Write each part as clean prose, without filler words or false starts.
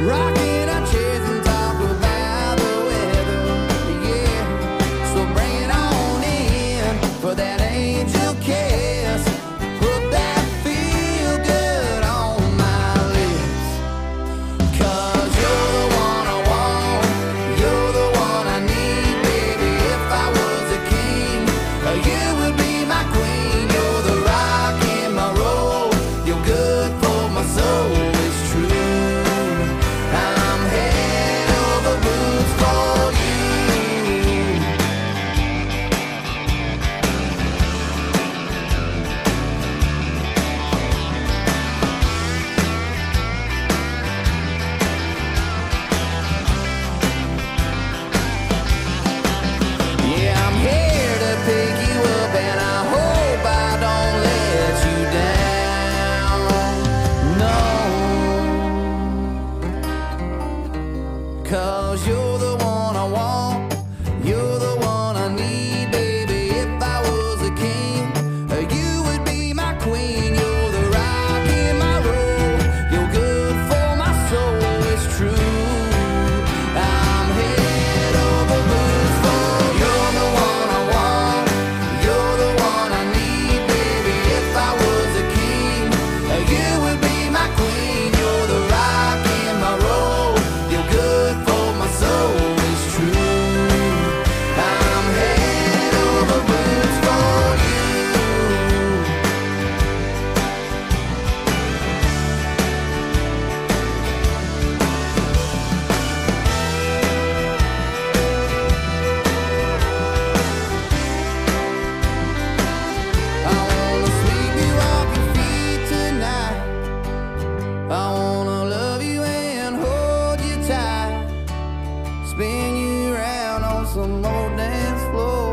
rocking our chairs and talk about the weather. Yeah, so bring it on in for that angel kiss. Put that feel good on my lips. 'Cause you're the one I want, you're the one I need, baby. If I was a king, you would be my queen. You're the rock in my roll, you're good for my soul. It's true, I'm head over boots for you. Yeah, I'm here to pick you up, and I hope I don't let you down. No, 'cause you're the one I want, you're the one I need, baby. If I was a king, you would be my queen. You're the rock in my roll, you're good for my soul. It's true, I'm head over boots for you. You're the one I want, you're the one I need, baby. If I was a king, you would be my queen. You're the rock in my roll, you're good for my soul. It's true, I'm head over boots for you. I wanna sweep you off your feet tonight. I wanna love you and hold you tight. Spin you around on some old dance floor.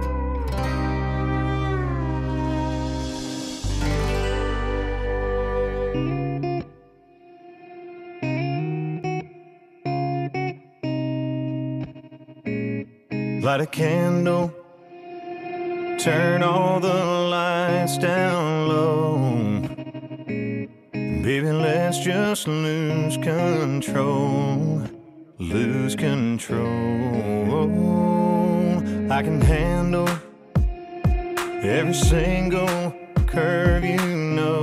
Light a candle, turn all the lights down low. Baby, let's just lose control. Lose control. I can handle every single curve, you know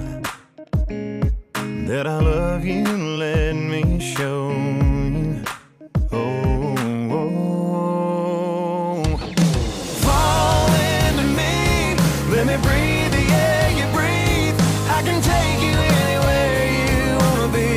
that I love you. Let me show you. Fall into me, let me breathe the air you breathe. I can take you anywhere you wanna be.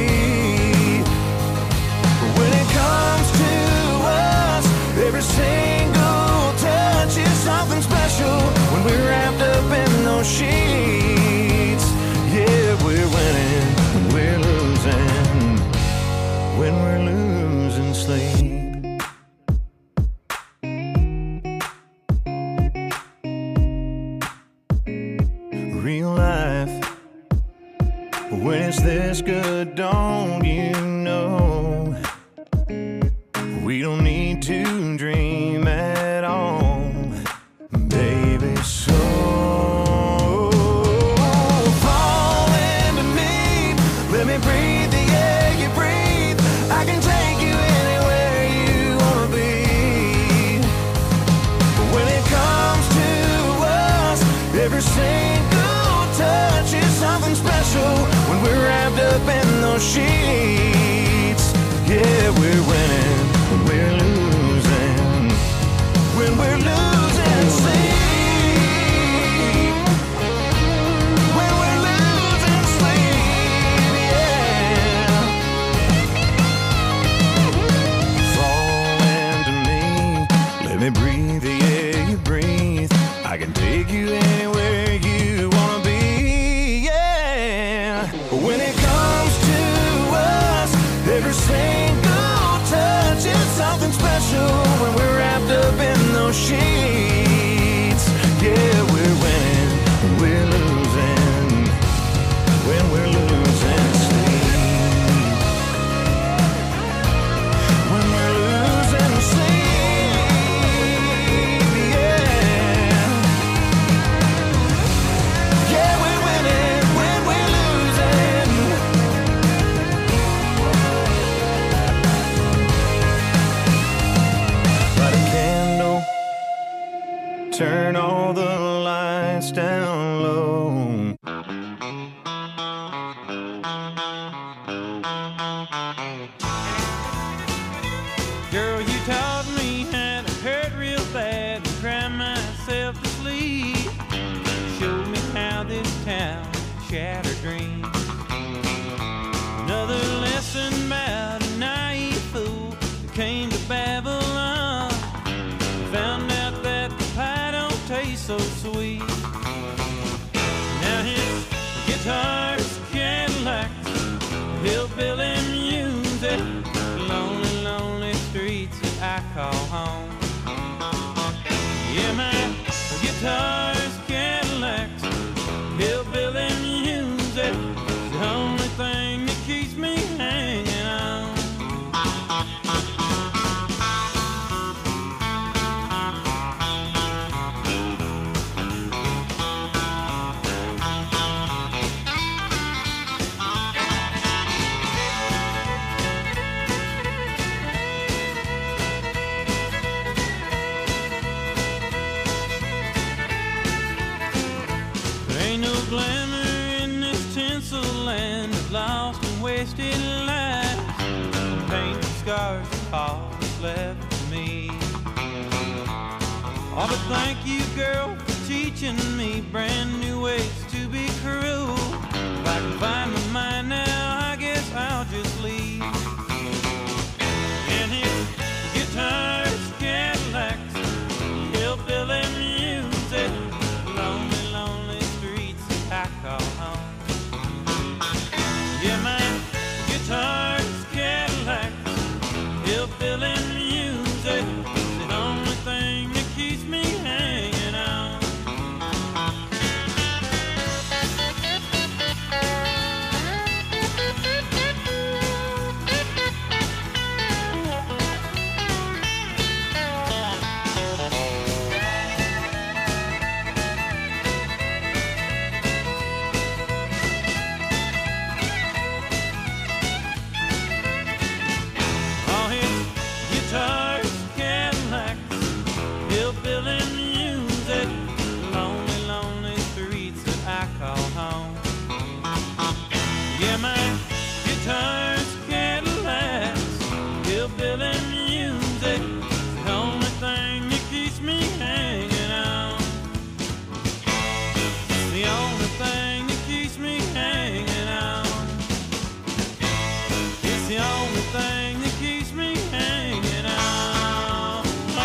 When it comes to us, every single touch is something special. When we're wrapped up in those sheets, yeah, we're winning, we're losing. When we're losing sleep. Real life, when it's this good, don't you know? We don't need to dream at all, baby. So fall into me, let me breathe the air you breathe. I can take you anywhere you wanna be. When it comes to us, every single touch is something special. When we're wrapped up in those sheets, yeah, we're winning, we're losing. When we're losing sleep, when we're losing sleep, yeah. Fall into me, let me breathe the air you breathe. I can take you anywhere you wanna be, yeah. When it comes to us, every single touch is something special. When we're wrapped up in those sheets, yeah, we're winning, we're losing. When we're losing sleep, when we're losing sleep, yeah. Yeah, we're winning when we're losing. Girl, you taught me how to hurt real bad and cry myself to sleep. Showed me how this town shattered dreams. Another lesson about a naive fool that came to Babylon. Found out that the pie don't taste so sweet. Now his guitar's Cadillacs, hillbilly music, lonely, lonely streets that I call home. Yeah, my guitar's Cadillacs, hillbilly music, the only thing that keeps me hanging on. There ain't no glamour in this tinsel land of lost and wasted lives. Paint and scars are all that's left to me. Oh, but thank you, girl, for teaching me brand new ways to be cruel. If I can find my mind now, I guess I'll just leave. And his guitar's Cadillacs, hillbilly music, lonely, lonely streets that I call home. Yeah, my guitar's Cadillacs, hillbilly music, the only thing that keeps me hanging on. All his guitars, Cadillacs, hillbilly music, lonely, lonely streets that I call home. Yeah, my guitar's Cadillacs, hillbilly music, the only thing that keeps me hanging on. It's the only thing that keeps me hanging on. It's the only thing that keeps me hanging on.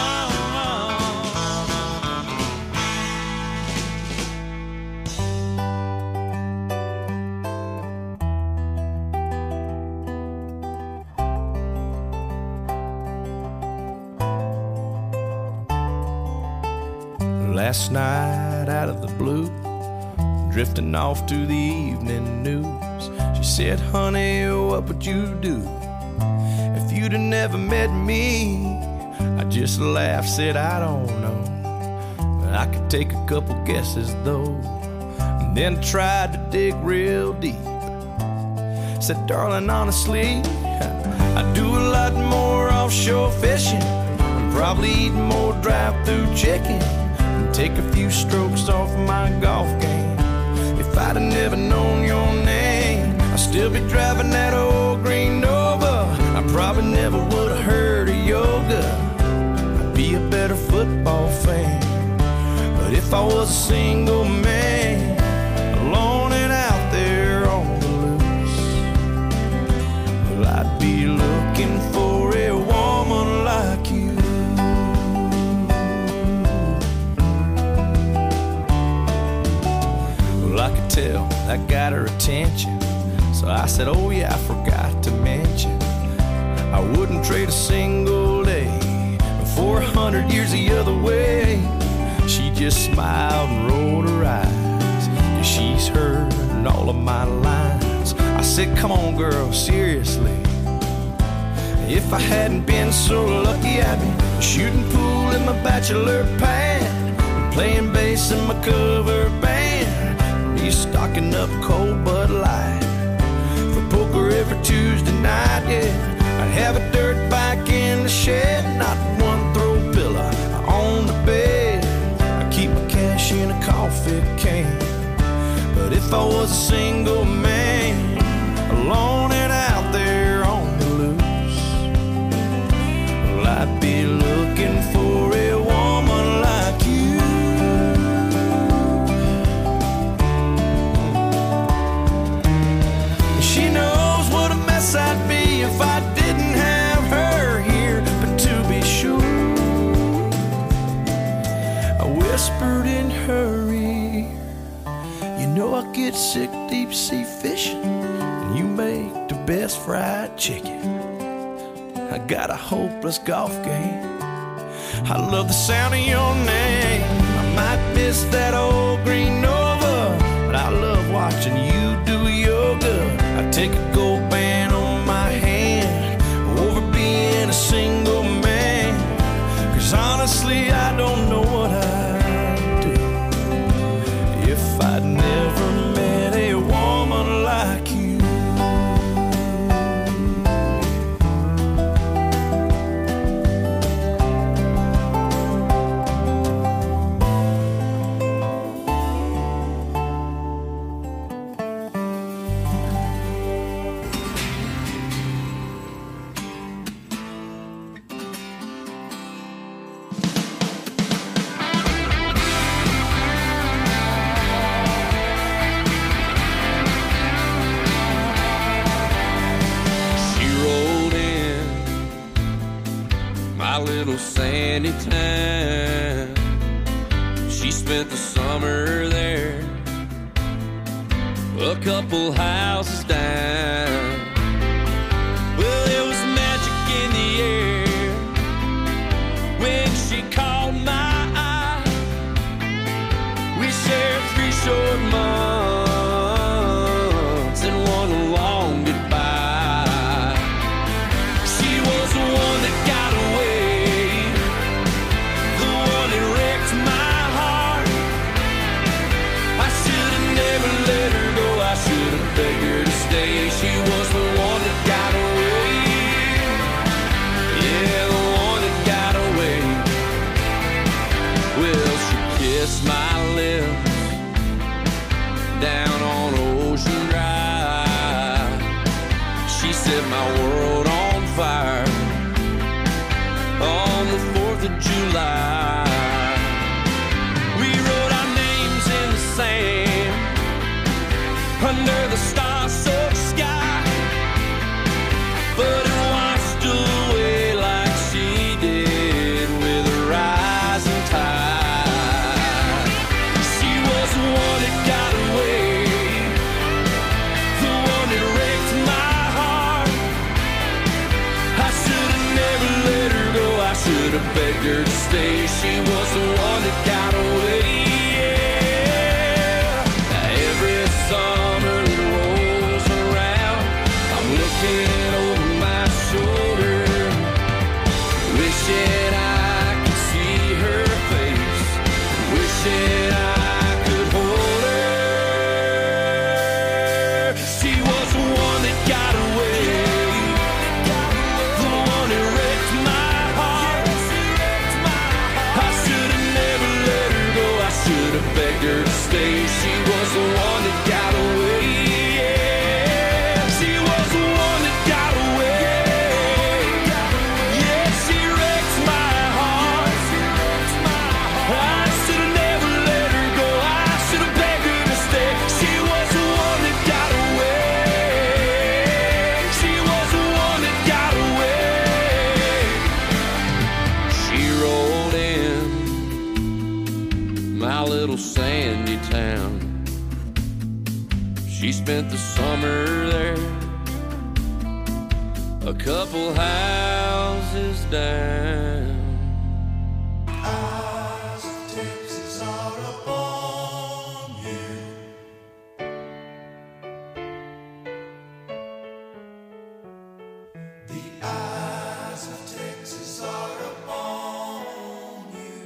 Last night out of the blue, drifting off to the evening news, she said, honey, what would you do if you'd have never met me? I just laughed, said, I don't know, but I could take a couple guesses though. And then tried to dig real deep. Said, darling, honestly, I do a lot more offshore fishing, probably eat more drive-through chicken, and take a few strokes off my golf game. If I'd have never known your name, I'd still be driving that old green Nova. I probably never would have heard of yoga. I'd be a better football fan. But if I was a single man, alone and out there on the loose, well, I'd be looking for a woman like you. Well, I could tell that got her attention, so I said, oh yeah, I forgot to mention, I wouldn't trade a single day for 100 years the other way. She just smiled and rolled her eyes, 'cause she's heard all of my lines. I said, come on girl, seriously, if I hadn't been so lucky, I'd be shooting pool in my bachelor pad, playing bass in my cover band, be stocking up cold Bud Light for poker every Tuesday night, yeah. I'd have a dirt bike in the shed, not one throw pillow on the bed. I keep my cash in a coffee can. But if I was a single man, get sick deep sea fishing, and you make the best fried chicken. I got a hopeless golf game. I love the sound of your name. I might miss that old green Nova, but I love watching you do yoga. I take a gold band on my hand over being a single man, 'cause honestly I don't know what I'd do if I'd never met a woman like you. Little sandy town. She spent the summer there, a couple houses down. Well, there was magic in the air when she caught my eye. We shared 3 short months and one long goodbye. She was the one that got away, she was the one that got away. Yeah, the one that got away. Well, she kissed my lips down on Ocean Drive. She set my world on fire on the 4th of July. We wrote our names in the sand under the star-soaked sky, but it washed away like she did with a rising tide. She was the one that got away, the one that wrecked my heart. I should have never let her go, I should have begged her to stay. She was the one that got away. Yeah. Every summer that rolls around, I'm looking over my shoulder, wishing I could see her face, wishing I could hold her. She was the one that got away, the one that wrecked my heart. I should have never let her go, I should have begged her to stay. She was the one that got away. Yeah, she was the one that got away. Yeah, she wrecked my heart. I should have never let her go, I should have begged her to stay. She was the one that got away. She was the one that got away. She rolled in my little sandy town. She spent the summer there, a couple houses down. Eyes of Texas are upon you. The eyes of Texas are upon you.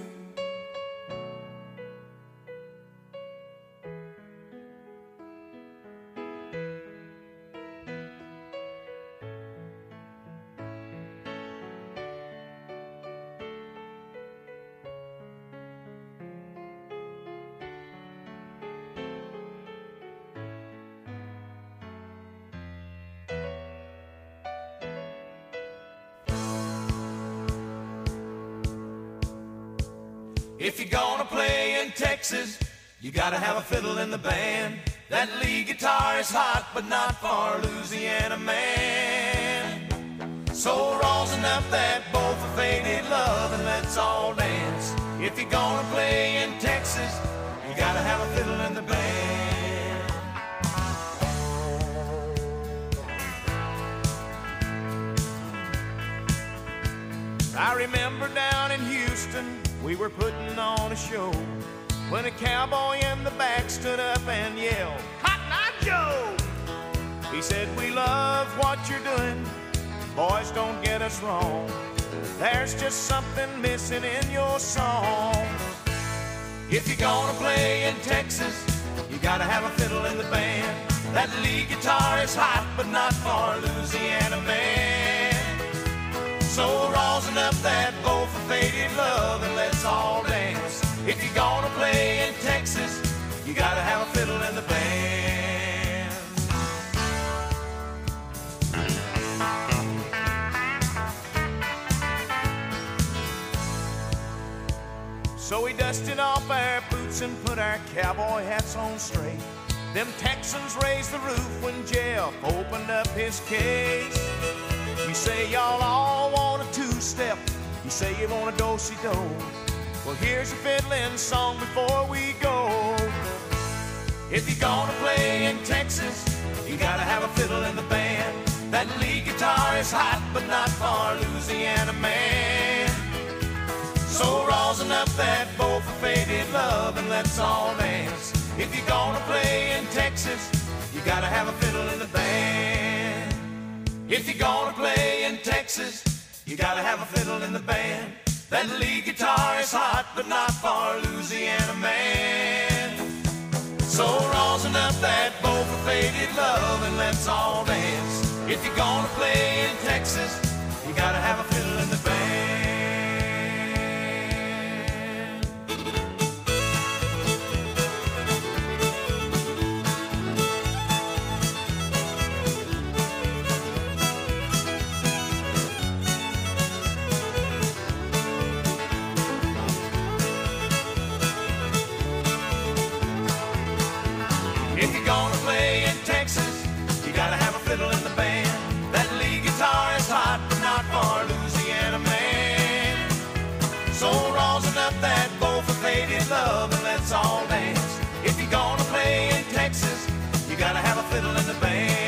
If you're gonna play in Texas, you gotta have a fiddle in the band. That lead guitar is hot, but not for Louisiana man. So rosin up that bowl for faded love and let's all dance. If you're gonna play in Texas, you gotta have a fiddle in the band. I remember down in Houston, we were putting on a show when a cowboy in the back stood up and yelled, "Cotton Eye Joe!" He said, "We love what you're doing. Boys, don't get us wrong. There's just something missing in your song. If you're gonna play in Texas, you gotta have a fiddle in the band. That lead guitar is hot, but not for a Louisiana man. So rosin up that bowl for faded love and let's all dance. If you're gonna play in Texas, you gotta have a fiddle in the band." So we dusted off our boots and put our cowboy hats on straight. Them Texans raised the roof when Jeff opened up his case. You say y'all all want a two-step. You say you want a do-si-do. Well, here's a fiddling song before we go. If you're gonna play in Texas, you gotta have a fiddle in the band. That lead guitar is hot, but not for a Louisiana man. So rosin up that bowl for faded love and let's all dance. If you're gonna play in Texas, you gotta have a fiddle in the band. If you're gonna play in Texas, you gotta have a fiddle in the band. That lead guitar is hot, but not for a Louisiana man. So rosin up that bowl for faded love and let's all dance. If you're gonna play in Texas, you gotta have a fiddle in the band. If you're gonna play in Texas, you gotta have a fiddle in the band. That lead guitar is hot, but not for a Louisiana man. So rosin up that bowl for faded love and let's all dance. If you're gonna play in Texas, you gotta have a fiddle in the band.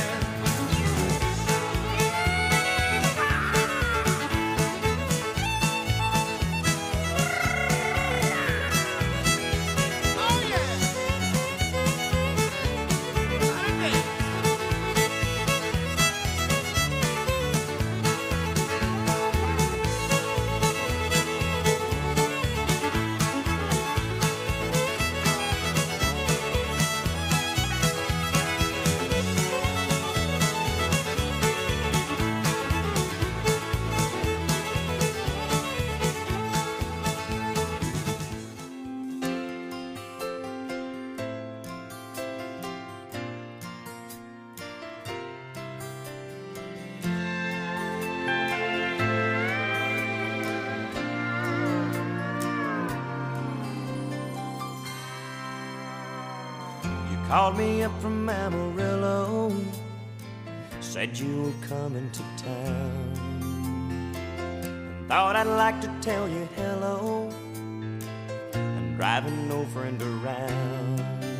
Called me up from Amarillo, said you were coming to town. Thought I'd like to tell you hello. I'm driving no friend around.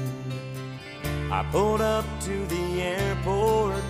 I pulled up to the airport,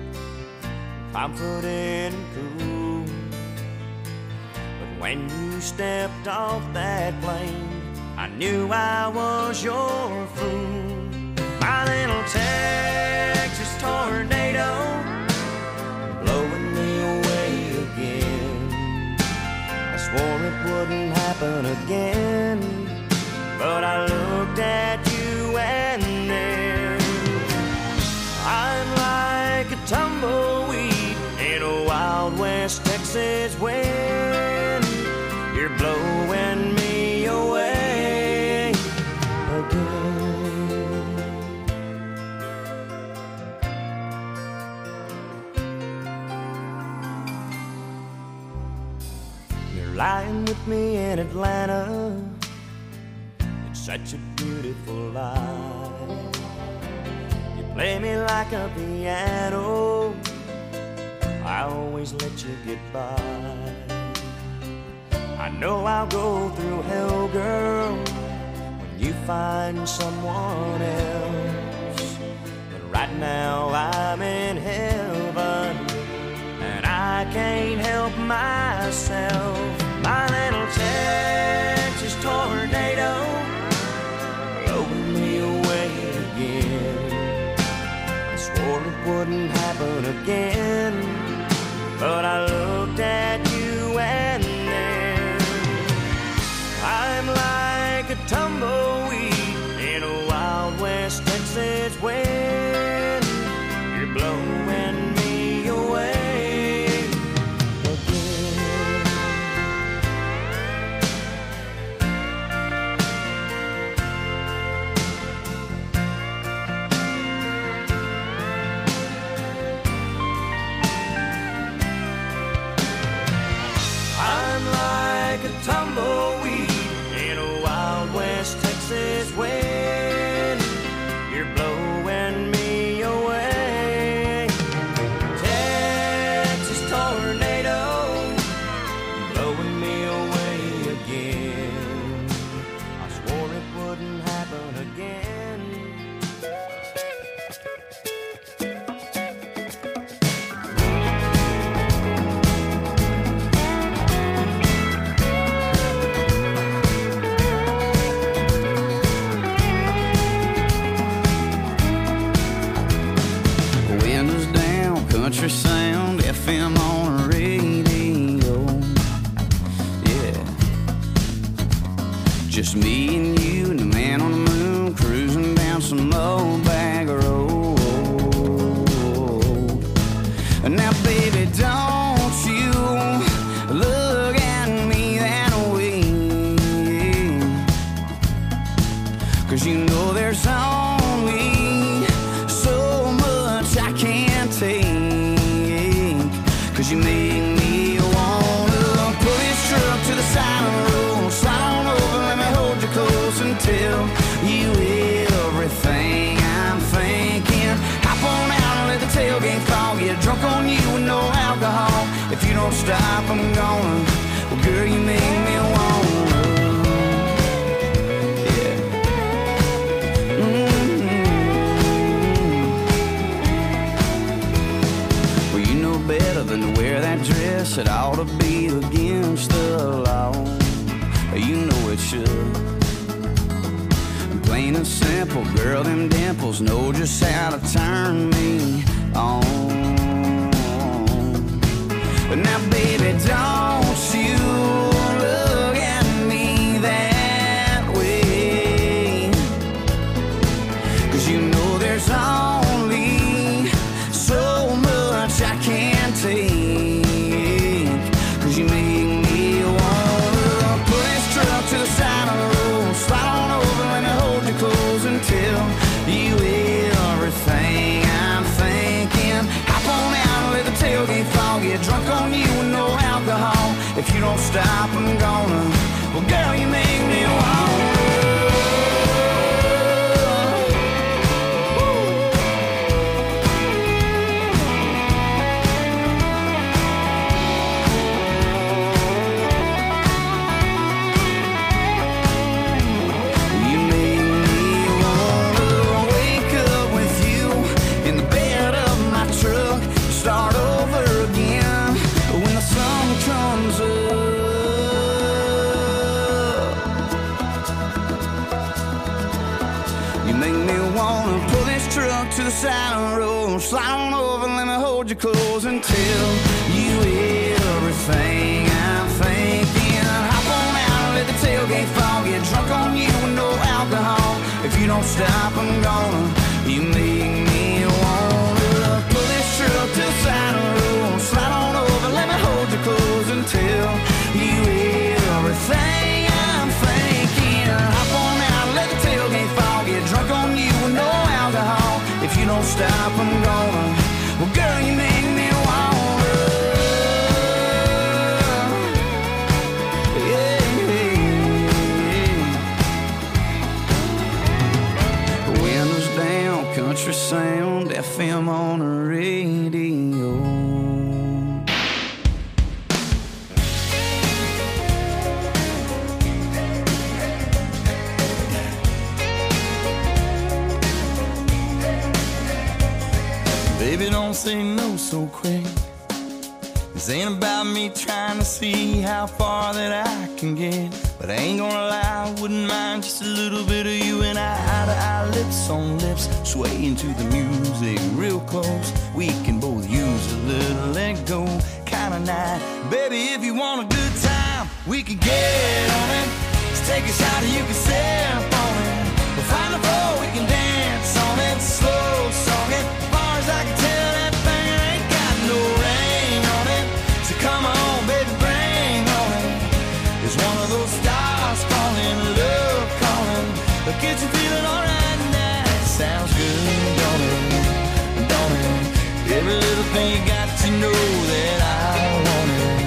confident and cool. But when you stepped off that plane, I knew I was your fool. My little Texas tornado, blowing me away again. I swore it wouldn't happen again, but I looked at you and then I'm like a tumbleweed in a Wild West Texas wind. You're blowing me away again. Lying with me in Atlanta, it's such a beautiful life. You play me like a piano, I always let you get by. I know I'll go through hell, girl, when you find someone else. But right now I'm in heaven, and I can't help myself. myself. My little Texas tornado blowing me away again. I swore it wouldn't happen again, but I looked at you and then I'm like a tumbleweed in a Wild West Texas wind. You're blowing me away. Tumbleweed in a Wild West Texas wind. You're blowing me away. Texas tornado blowing me away again. I swore it wouldn't happen again. Country sound, FM on the radio. Yeah, just me and you and the man on the moon cruising down some old bag road. Now, baby, don't you look at me that way, 'cause you know there's only so much I can't take. 'Cause you make me wanna pull this truck to the side of the road, slide on over, let me hold you close and tell you everything I'm thinking. Hop on out and let the tailgate fall, get drunk on you with no alcohol. If you don't stop, I'm gonna. Well, girl, you make me wanna. Yeah. Well, you know better than to wear that dress. It ought to be against the law. You know it should. Plain and simple, girl, them dimples know just how to turn me on. But now, baby, don't you look at me that way, 'cause you know there's only so much I can't take. 'Cause you make me wanna pull this truck to the side of the road, slide on over, let me hold you close and tell you everything I'm thinking. Hop on out and let the tailgate fall, get drunk on you with no alcohol. If you don't stop, I'm gonna. Well, girl, you make me wanna. Start over again when the sun comes up. You make me wanna pull this truck to the side of the road, slide on over, let me hold you close and tell you everything I'm thinking. Hop on out and let the tailgate fall, get drunk on you with no alcohol. If you don't stop, I'm gonna. You make me wanna pull this truck to the side of the road, slide on over, let me hold you close and tell you everything I'm thinking. Hop on out, let the tailgate fall, get drunk on you with no alcohol. If you don't stop, I'm gonna. Well, girl, you make me wanna. Yeah, windows down, country sound, FM on the radio. Baby, don't say no so quick. This ain't about me trying to see how far that I can get, but I ain't gonna lie, I wouldn't mind just a little bit of you and I, eye to eye, lips on lips, swaying to the music real close. We can both use a little let go kind of night. Baby, if you want a good time, we can get on it. Let's take a shot and you can sip on it. We'll find a floor, we can dance on it. Slow song it, as far as I can tell, that thing ain't got no ring on it. So come on, baby, bring on it. It's one of those stars falling, love calling. But get you feeling alright now. Sounds good, don't it? Don't it? Every little thing you got to know that I want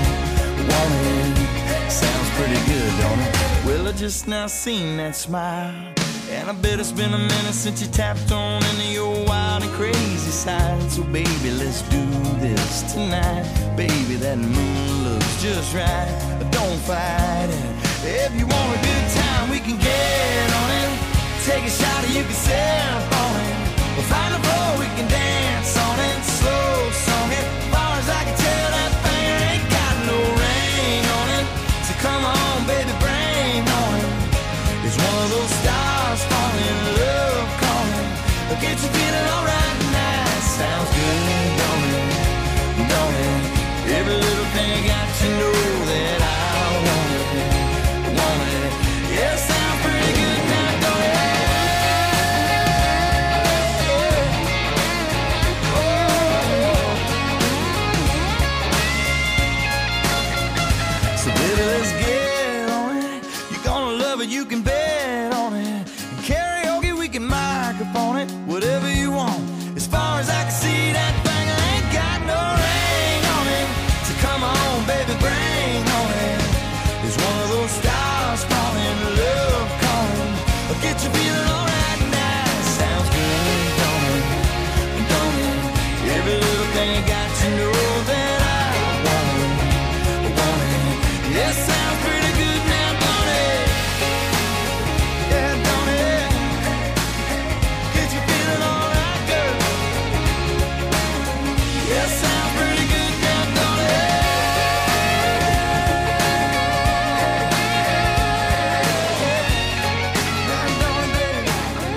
it. Sounds pretty good, don't it? Well, I just now seen that smile, and I bet it's been a minute since you tapped on into your wild and crazy side. So baby, let's do this tonight. Baby, that moon looks just right, but don't fight it. If you want a good time, we can get on it. Take a shot and you can sip on it. We'll find a floor, we can dance on it. Slow song it, as far as I can tell, that thing ain't got no ring on it. So come on, baby, bring on it. It's one of those stars falling, love calling. But get you feeling alright now. Sounds good, don't it? Don't it? Every little thing I got to know that I want it. Want it. Yeah, sounds pretty good now, don't it? So baby, let's get on it. You're gonna love it, you can bet on it. And karaoke, we can microphone it. Whatever you want. As far as I can see, that thing ain't got no ring on it. So come on, baby, bring on it. It's one of those stars falling, love calling. But get you feeling alright now. Sounds good, don't it? Don't it? Every little thing you got to know that I want it. Want it. Yeah, sounds pretty good now, don't it? Yeah, don't it? Get you feeling alright, girl? Yeah, sounds pretty good now, don't it? Yeah, don't it,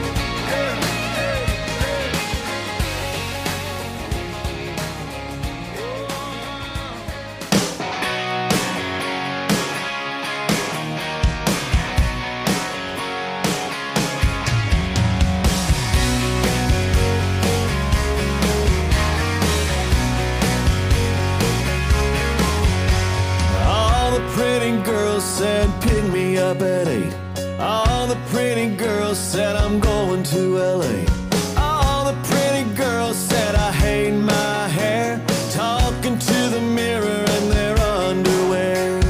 All the pretty girls said pick me up at 8. All the pretty girls said I'm going to LA. All the pretty girls said I hate my hair, talking to the mirror in their underwear.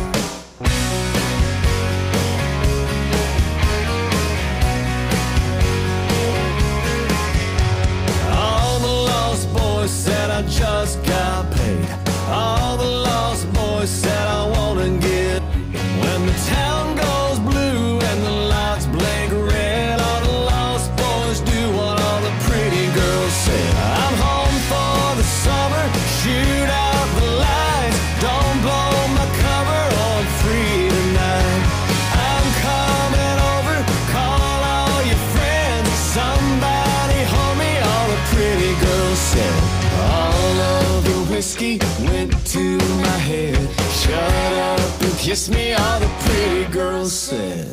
All the lost boys said I just got paid. All the lost boys said I wanna get. When the town goes blue and the lights blink red, all the lost boys do what all the pretty girls said. I'm home for the summer, shoot out the lights, don't blow my cover, I'm free tonight. I'm coming over, call all your friends, somebody hold me, all the pretty girls said. All of the whiskey went to my head. Shut up and kiss me, all the pretty girls said.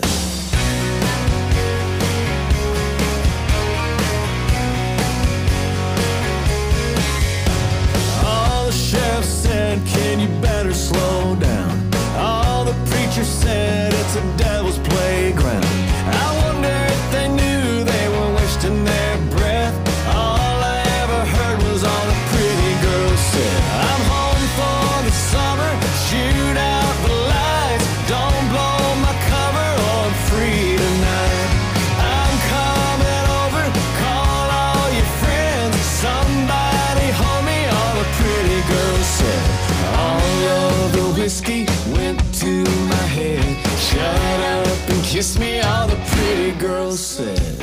All the sheriff said, can you better slow down? All the preachers said, it's a devil's playground. I wonder if they knew they were wasting their breath. All I ever heard was all the pretty girls said. I'm home for the summer, shoot out the lights, don't blow my cover, I'm free tonight. I'm coming over, call all your friends, somebody hold me, all the pretty girls said. All of the whiskey went to my head. Shut up and kiss me, all the pretty girls said.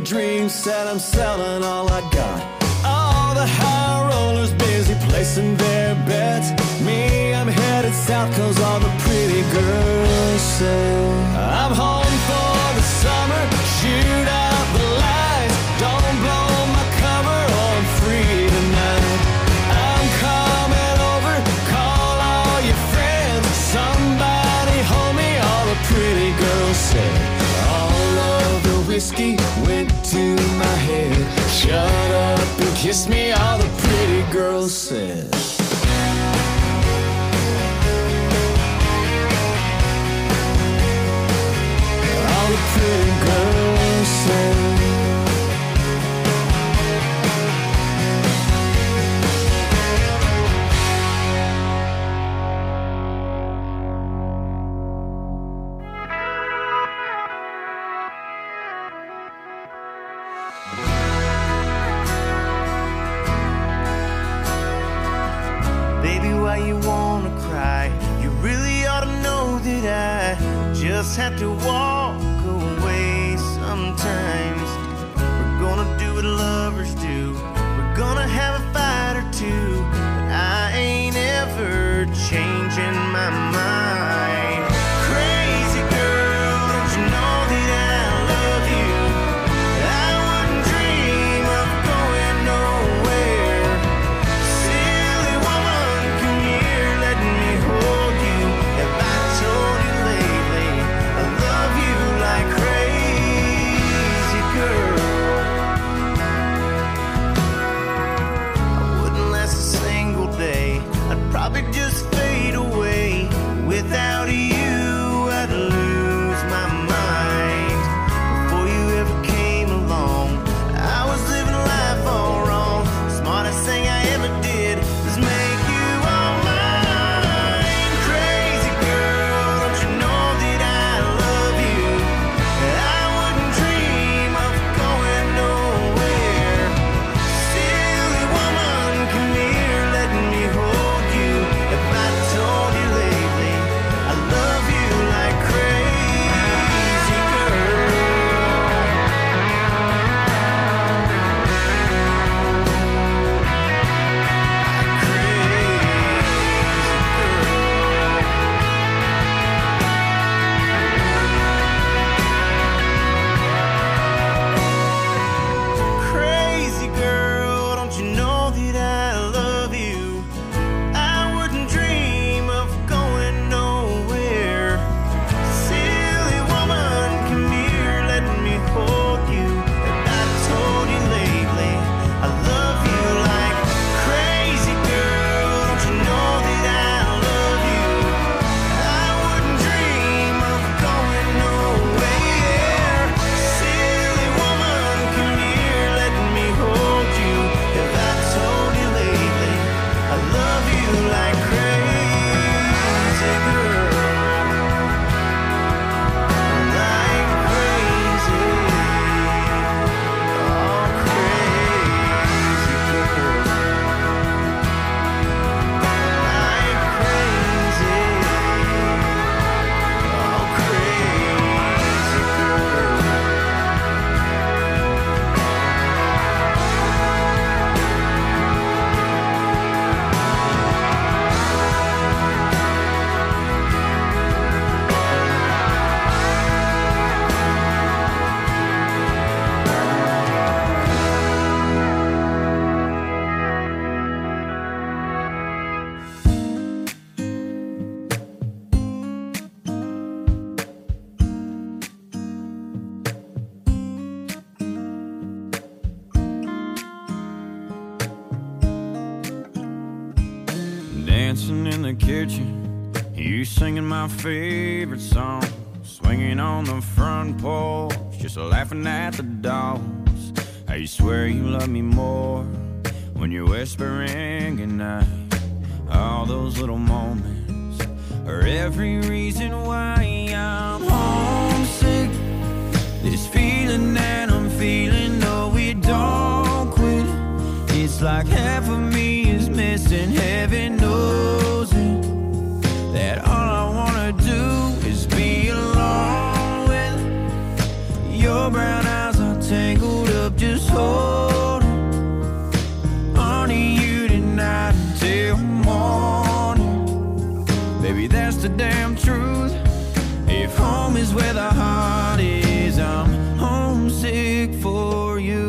dream, said I'm selling all I got. All the high rollers busy placing their bets. Me, I'm headed south cause all the pretty girls say I'm home for the summer, shoot out the lights. Don't blow my cover or I'm free tonight. I'm coming over, call all your friends. Somebody hold me, all the pretty girls say. All of the whiskey went to my head. Shut up and kiss me, all the pretty girls said. All the pretty girls said. Why you wanna cry? You really ought to know that I just have to walk away sometimes. We're gonna do what lovers do. We're gonna have a fight or two, but I ain't ever changing my mind. Crazy girl, don't you know that I love you? I wouldn't dream of going nowhere. Silly woman, come here, let me hold you. Have I told you lately I love you like crazy girl? I wouldn't last a single day. I'd probably just fade away. Without you, I'd lose my mind. Before you ever came along, I was living life all wrong. Smartest thing I ever did was make you all mine. Crazy girl, don't you know that I love you? I wouldn't dream of going nowhere. Silly woman, come here, let me hold you. If I told you lately I love you like crazy girl. Crazy girl, don't you know that I love you? I wouldn't dream of going nowhere. Silly woman, come here, let me hold you. And I told you lately I love you like crazy girl. Don't you know that I love you? I wouldn't dream of going nowhere. Silly woman, come here, let me hold you. Have I told you lately I love you like crazy girl? Like crazy, oh crazy girl. Like crazy, oh crazy girl. Dancing in the kitchen, you singing my favorite song, swinging on the front porch, just laughing at the dogs. How you swear you love me more when you're whispering goodnight. All those little moments are every reason why I'm homesick. This feeling that I'm feeling, no, we don't quit. It's like half of me is missing, heaven knows it. That all I wanna do is be alone with your brown eyes are tangled homesick for you.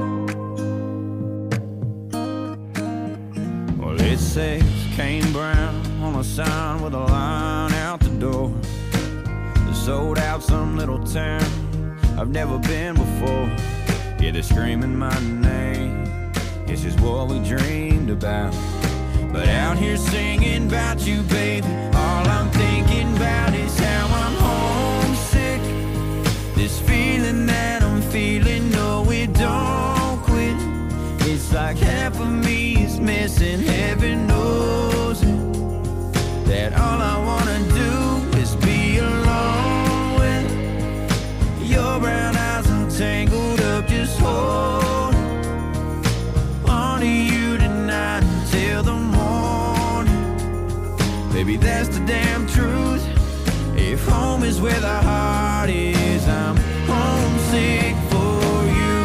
Well, it says Kane Brown on a sign with a line out the door. It's sold out some little town I've never been before. Yeah, they're screaming my name. This is what we dreamed about. But out here singing about you, baby, all I'm thinking about is how I'm homesick. This feeling that I'm feeling, no, it don't quit. It's like half of me is missing, heaven knows it. That all I wanna do is be alone with your brown eyes all tangled up, just hold on to you tonight until the morning. Baby, that's the damn truth. If home is where the heart is, I'm homesick for you.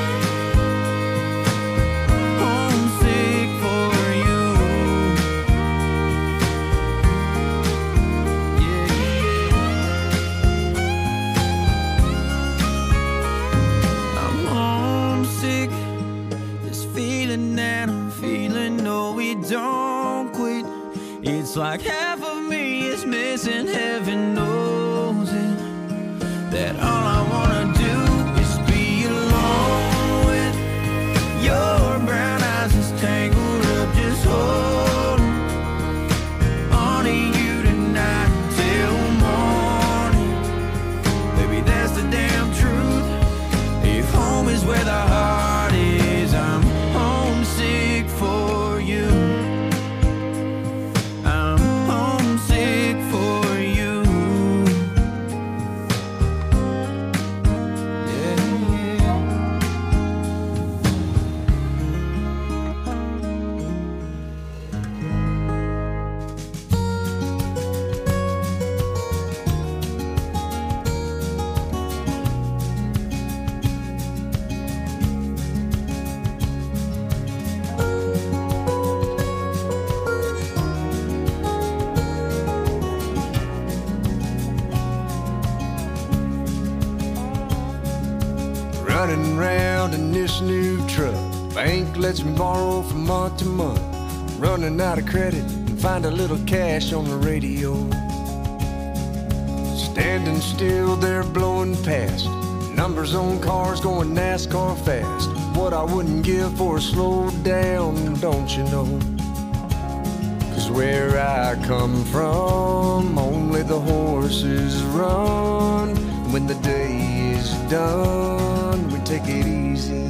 Homesick for you. Yeah, yeah. I'm homesick. This feeling that I'm feeling, no, it don't quit. It's like half of me is missing, heaven knows it. That all I wanna do is be alone with your brown eyes just tangled up, just hold on to you tonight till morning. Baby, that's the damn truth. If home is where the heart is, I'm homesick for you. I'm homesick for you. Yeah, yeah. Running around in this new truck. Bank lets me borrow from month to month. Running out of credit and find a little cash on the radio. Standing still there blowing past. Numbers on cars going NASCAR fast. What I wouldn't give for a slow down, don't you know? 'Cause where I come from, only the horses run. When the day is done, we take it easy.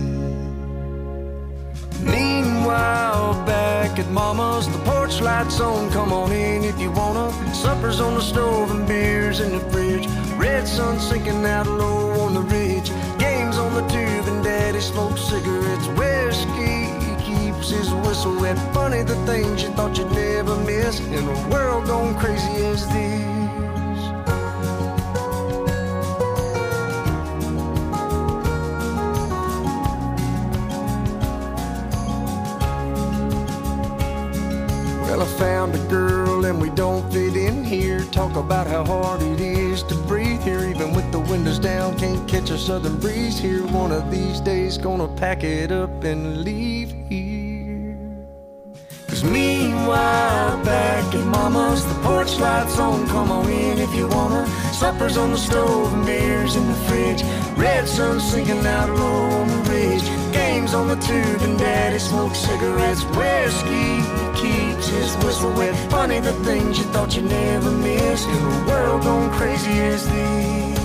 Meanwhile, back at Mama's, the porch lights on, come on in if you wanna. Supper's on the stove and beers in the fridge. Red sun sinking out low on the ridge. Games on the tube and Daddy smokes cigarettes. Whiskey keeps his whistle wet. Funny the things you thought you'd never miss in a world gone crazy as this. Well, I found a girl and we don't fit in here. Talk about how hard it is to breathe here. Even with the windows down, can't catch a southern breeze here. One of these days gonna pack it up and leave here. 'Cause meanwhile, back at Mama's, the porch lights on, come on in if you wanna. Supper's on the stove and beers in the fridge. Red sun sinking out low on the ridge. Games on the tube and Daddy smokes cigarettes. Whiskey keeps his whistle wet. Funny the things you thought you'd never miss in a world gone crazy as this.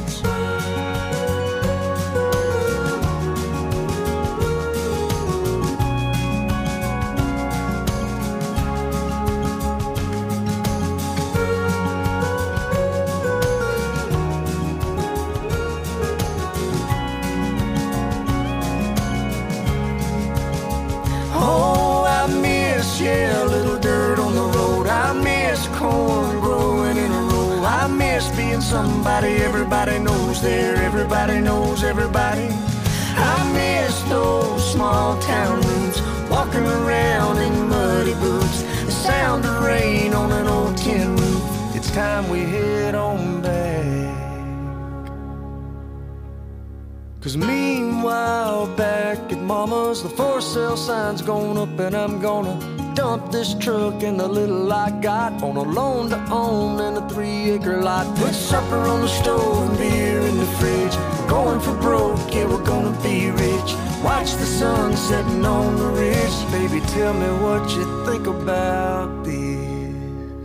Yeah, a little dirt on the road. I miss corn growing in a row. I miss being somebody everybody knows there. Everybody knows everybody. I miss those small town roots. Walking around in muddy boots. The sound of rain on an old tin roof. It's time we head on back. 'Cause meanwhile, back at Mama's, the for sale sign's gone up, and I'm gonna dump this truck and the little I got on a loan to own and a 3-acre lot. Put supper on the stove and beer in the fridge. Going for broke, yeah, we're gonna be rich. Watch the sun setting on the ridge. Baby, tell me what you think about this.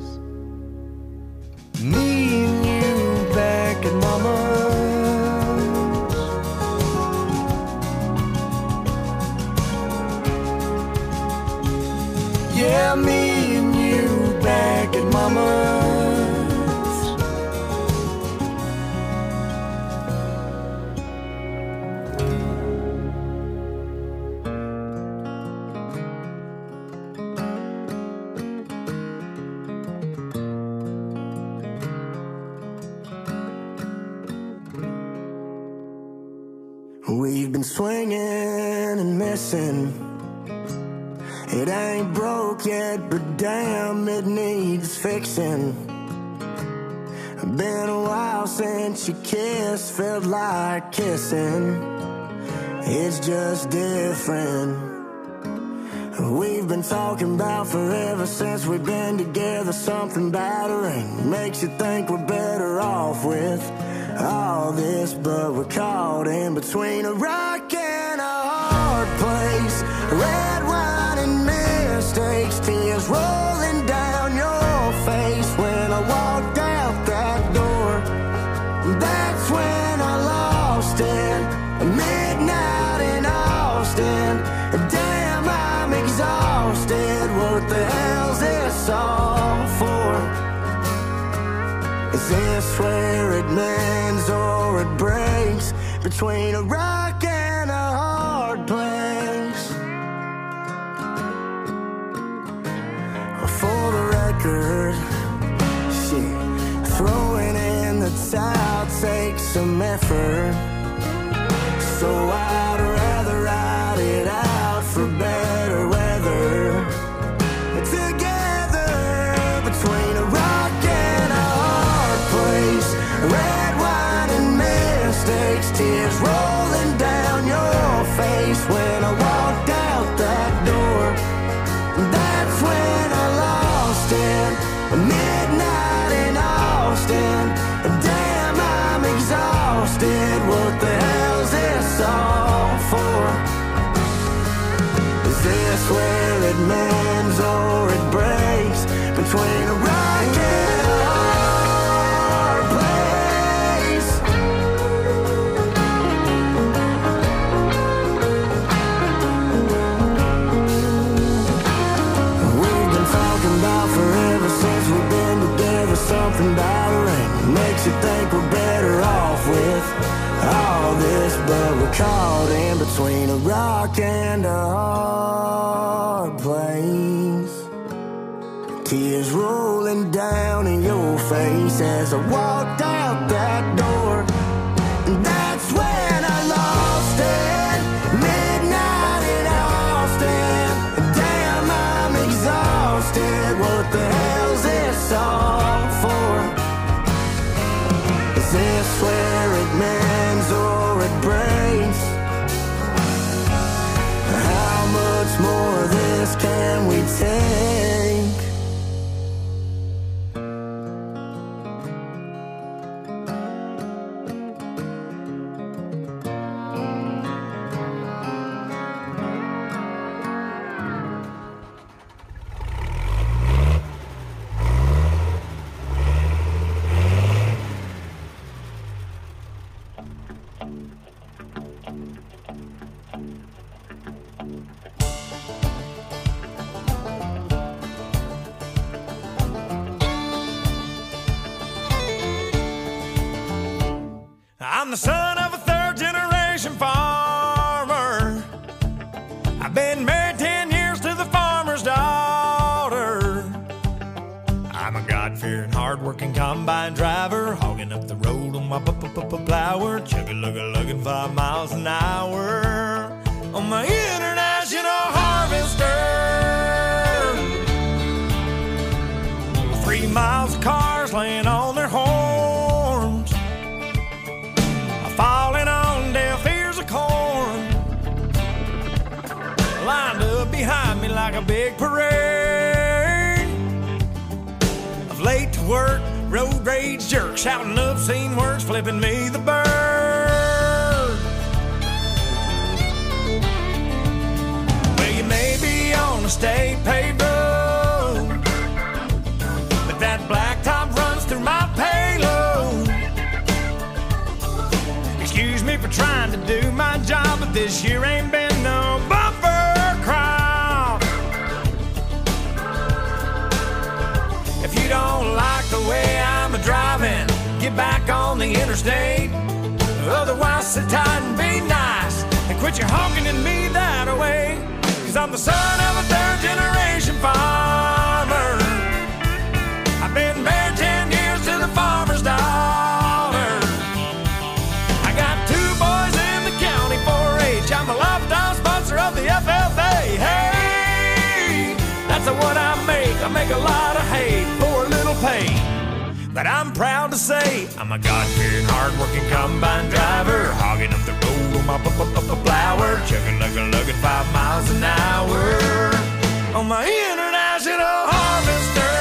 Me and you back at Mama's. Yeah, me and you back at Mama's. We've been swinging and missing. It ain't broke yet, but damn, it needs fixing. Been a while since you kissed, felt like kissing. It's just different. We've been talking about forever since we've been together. Something battering makes you think we're better off with all this, but we're caught in between a rock and a hard place. Red wine and mistakes, tears rolling down your face. When I walked out that door, that's when I lost it. Midnight in Austin, damn, I'm exhausted. What the hell's this all for? Is this where it mends or it breaks? Between a rock and a hard place. For the record, shit, throwing in the towel takes some effort. So I'd rather ride it out for better weather. Together, between a rock and a hard place. Red wine and mistakes, tears rolling down your face. When I walked out that door, that's when I lost it. Midnight in Austin, damn, I'm exhausted. What the hell's this all for? Is this where it mends or it breaks? Between a rock and a hard place. We've been talking about forever since we've been together. Something battering makes you think we're better off with all this, but we're caught in between a rock and a hard place. Tears rolling down in your face as I walked out that door. And that's when I lost it. Midnight in Austin, damn, I'm exhausted. What the hell's this all for? Is this where it mends or it breaks? How much more of this can we take? I'm the son of a third-generation farmer. I've been married 10 years to the farmer's daughter. I'm a God-fearing, hard-working combine driver, hogging up the road on my plower, chugga-lugga-lugging 5 miles an hour on my international harvester. 3 miles of cars laying on their horns, falling on deaf ears like a big parade of late to work, road rage jerks, shouting obscene words, flipping me the bird. Well, you may be on a state paved road, but that blacktop runs through my payload. Excuse me for trying to do my job, but this year ain't been no bumper crop. If you don't like the way I'm a-driving, get back on the interstate. Otherwise, sit tight and be nice and quit your honking at me that way. 'Cause I'm the son of a third-generation farmer. I've been married 10 years to the farmer's daughter. I got 2 boys in the county 4-H. I'm a lifetime sponsor of the FFA. Hey, that's what I make. I make a lot of hay for a little pay. But I'm proud to say I'm a God-fearing, hard-working combine driver, hogging up the road on my flower, chugging, lugging 5 miles an hour on my international harvester.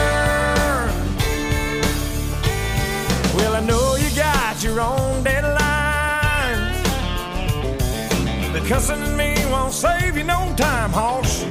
Well, I know you got your own deadlines, but cussing at me won't save you no time, hoss.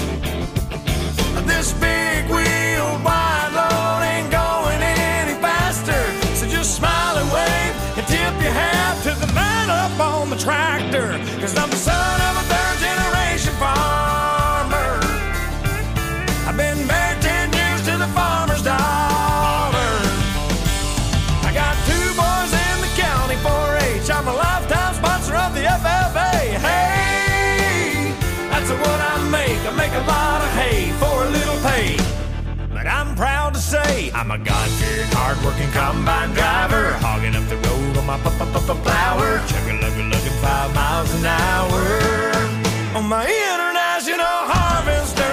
This big wheel wide load ain't going any faster, so just smile and wave and tip your hat to the man up on the tractor. 'Cause I'm the son of a third-generation farmer. I've been married 10 years to the farmer's daughter. I got 2 boys in the county 4-H. I'm a lifetime sponsor of the FFA. Hey, that's what I make. I make a lot of hay for a little pay. But I'm proud to say I'm a God-fearing, hard-working combine driver, hogging up the road on my flower, chugging, lugging 5 miles an hour on my international harvester.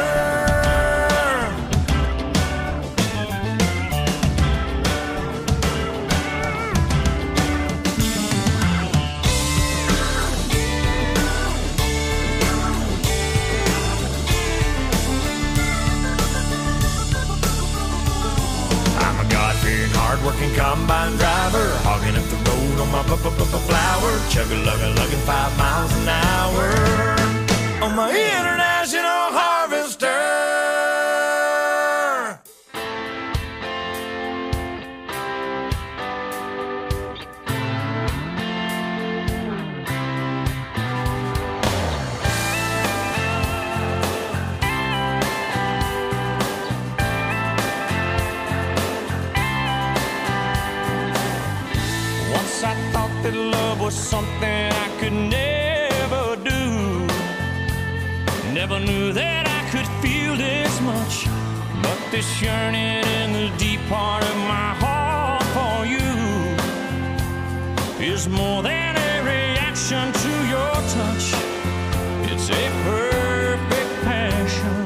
Hard-working combine driver, hogging up the road on my flower, chugging, lugging 5 miles an hour on my international harvester. I thought that love was something I could never do. Never knew that I could feel this much. But this yearning in the deep part of my heart for you is more than a reaction to your touch. It's a perfect passion,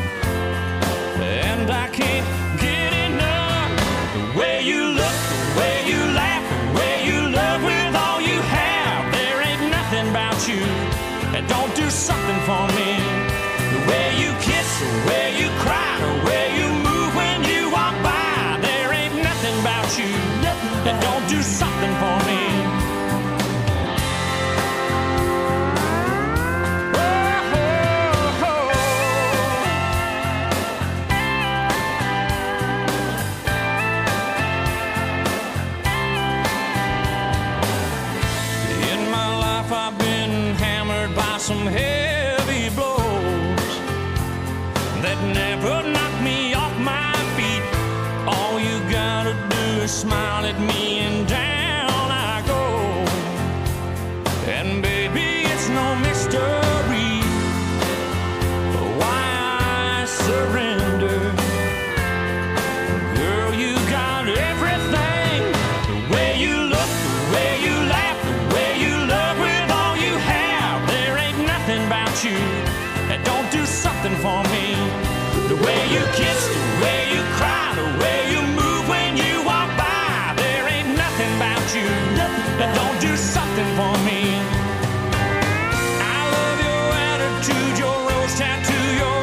and I can't get enough. The way you look, the way you laugh, love with all you have. There ain't nothing about you that don't do something for me. The way you kiss, the way you cry, the way you move when you walk by. There ain't nothing about you that don't do something for me. Some heavy blows that never knock me off my feet. All you gotta do is smile at me and down I go. And baby, it's no mystery why I surrender. Girl, you got everything. The way you look, the way you laugh, the way you love with all you have. There ain't nothing about you that don't do something for me. The way you kiss, the way you cry, the way you move when you walk by. There ain't nothing about you that don't do something for me. I love your attitude, your rose tattoo, your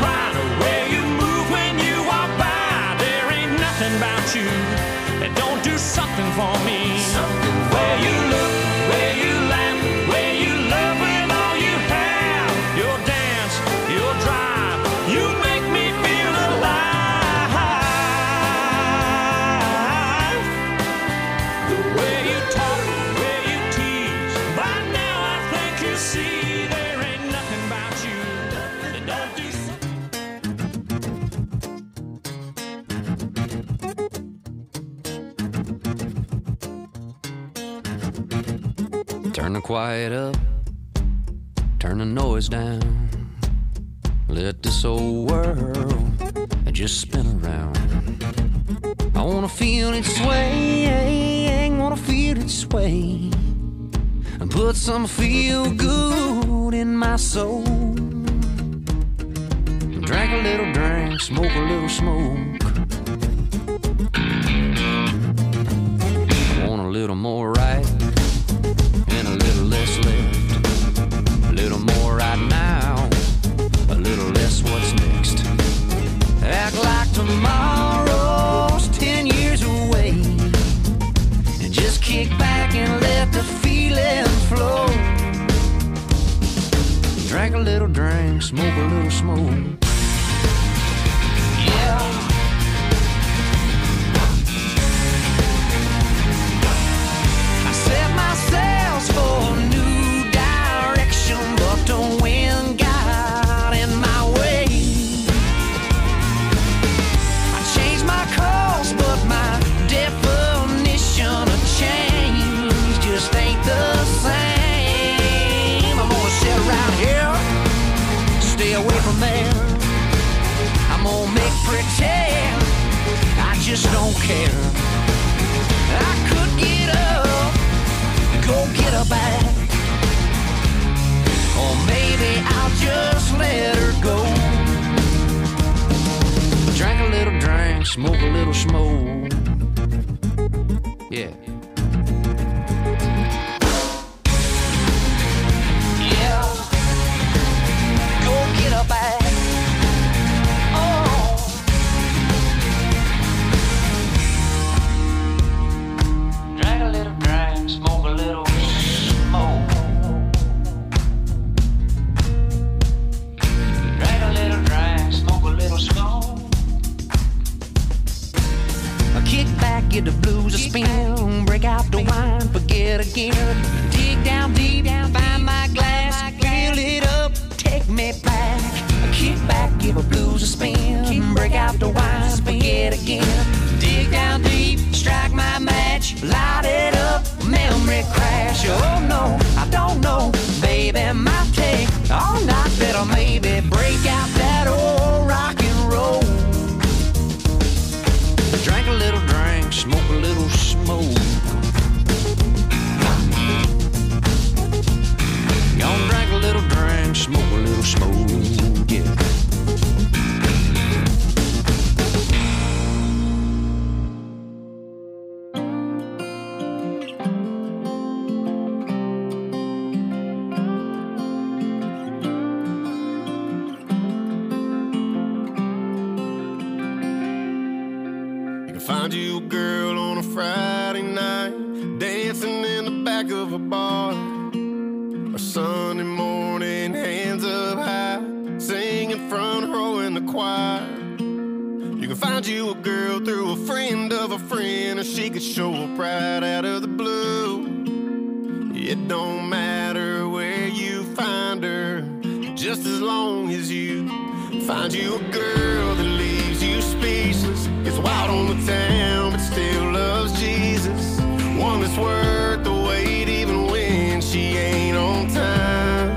cry, the way you move when you walk by. There ain't nothing about you that don't do something for me. Where you look, where you laugh, where you love with all you have. Your dance, your drive, you make me feel alive. The way you talk, the way you tease. By now I think you see there ain't nothing about you that don't do something. Turn the quiet up, turn the noise down. Let this old world just spin around. I wanna feel it sway, wanna feel it sway, and put some feel good in my soul. Drink a little drink, smoke a little smoke. I want a little more right and a little less left. A little more right now, a little less what's next. Act like tomorrow's 10 years away, and just kick back and let the feeling flow. Drink a little drink, smoke a little smoke. Yeah. I set my sails for a new direction, but the wind got in my way. I changed my course, but my definition of change just ain't the same. I'm gonna sit around here, stay away from there. I'm gonna make pretend I just don't care. I could get up, go get her back, or maybe I'll just let her go. Drink a little drink, smoke a little smoke. Yeah. Yeah. Go get her back. Drink a little drink, smoke a little smoke. Drink a little drink, smoke a little smoke. I kick back, get the blues a spin, break out the wine, forget again. Dig down deep, find my glass, fill it up, take me back. I kick back, give a blues a spin, break out the wine, forget again. Dig down deep, strike my match, light it up, memory crash. Oh no, I don't know, baby, might take all night, better maybe break out that old rock and roll. Drink a little drink, smoke a little smoke. Gonna drink a little drink, smoke a little smoke, yeah. Find you a girl on a Friday night, dancing in the back of a bar. Or Sunday morning, hands up high, singing front row in the choir. You can find you a girl through a friend of a friend, or she could show up right out of the blue. It don't matter where you find her, just as long as you find you a girl that leaves you speechless, gets wild on the town but still loves Jesus. One that's worth the wait even when she ain't on time.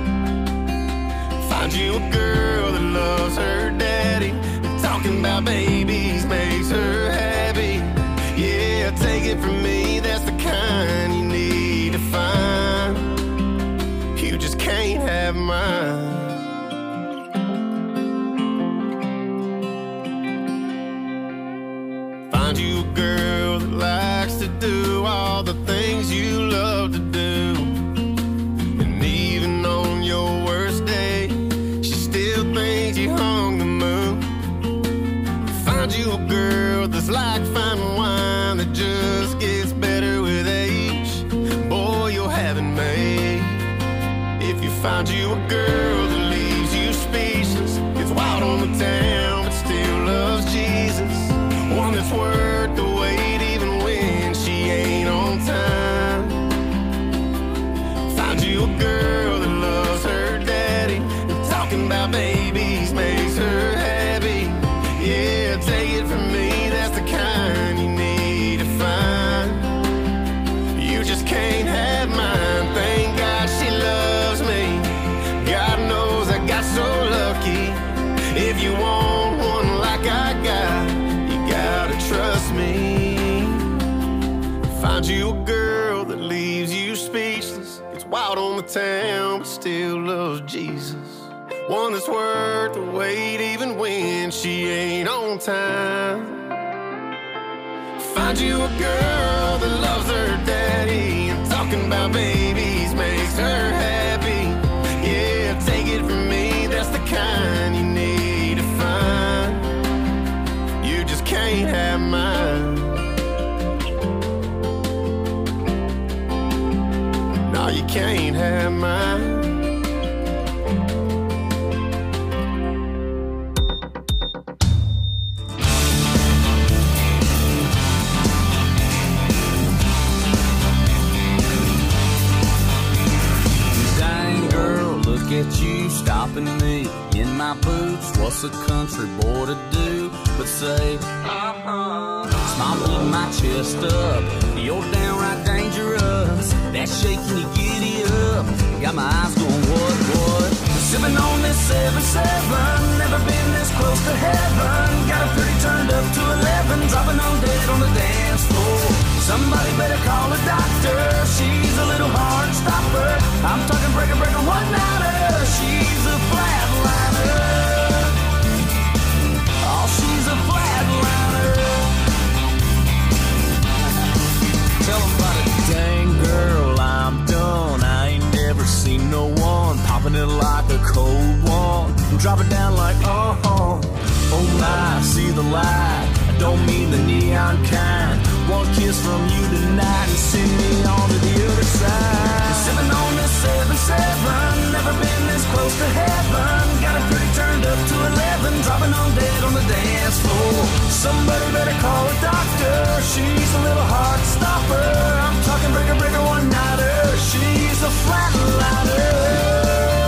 Find you a girl that loves her daddy, and talking about babies makes her happy. Yeah, take it from me, that's the kind you need to find. You just can't have mine. Find you a girl that likes to do all the things you love to do, and even on your worst day, she still thinks you're hungry. It's like fine wine that just gets better with age. Boy, you'll have it made. If you find you a girl that leaves you speechless, gets wild on the town but still loves Jesus, one that's worth the wait even when she ain't on time. Find you a girl that loves her daddy, and talking about babies makes her happy. Yeah, take it from me, that's the kind you need to find. You just can't have mine. Thank God she loves me. God knows I got so lucky. If you want one like I got, you gotta trust me. Find you a girl that leaves you speechless, gets wild on the town but still loves Jesus, one that's worth the wait even when she ain't on time. Find you a girl that loves her daddy, and talking about babies makes her happy. Yeah, take it from me, that's the kind you need to find. You just can't have mine. No, you can't have mine. At you stopping me in my boots. What's a country boy to do but say, smile, pull my chest up. You're downright dangerous. That shaking you giddy up. Got my eyes going, what? Sipping on this 7-7. Never been this close to heaven. Got a pretty turned up to 11. Dropping on dead on the dance floor. Somebody better call a doctor. She's a little hard stopper. I'm talking breaker, one-nighter. She's a flatliner. Oh, she's a flatliner. Tell 'em about it. Dang girl, I'm done. I ain't never seen no one popping it like a cold one. Drop it down like, oh my, see the light. I don't mean the neon kind. One kiss from you tonight and send me on to the other side. Sipping on this 7-7. Never been this close to heaven. Got it pretty turned up to 11. Dropping on dead on the dance floor. Somebody better call a doctor. She's a little hard stopper. I'm talking breaker, one-nighter. She's a flatliner.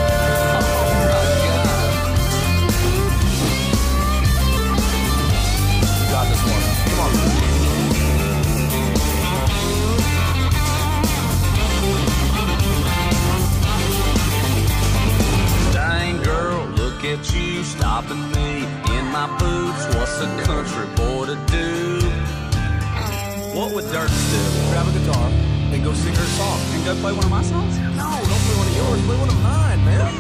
At you stopping me in my boots. What's a country boy to do? What would Dirk do? Grab a guitar and go sing her song and go play one of my songs? No, don't play one of yours. Play one of mine, man.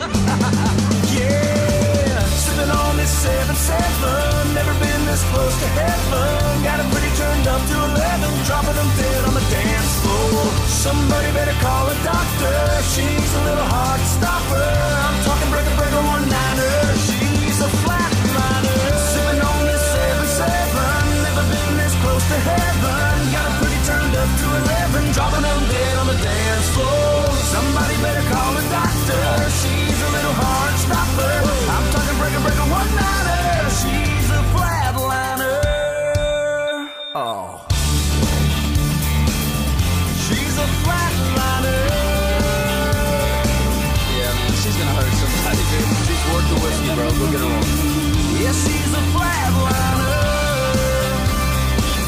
Yeah, sitting on this 7-7. Never been this close to heaven. Got it pretty turned up to 11. Dropping them dead on the dance floor. Somebody better call a doctor.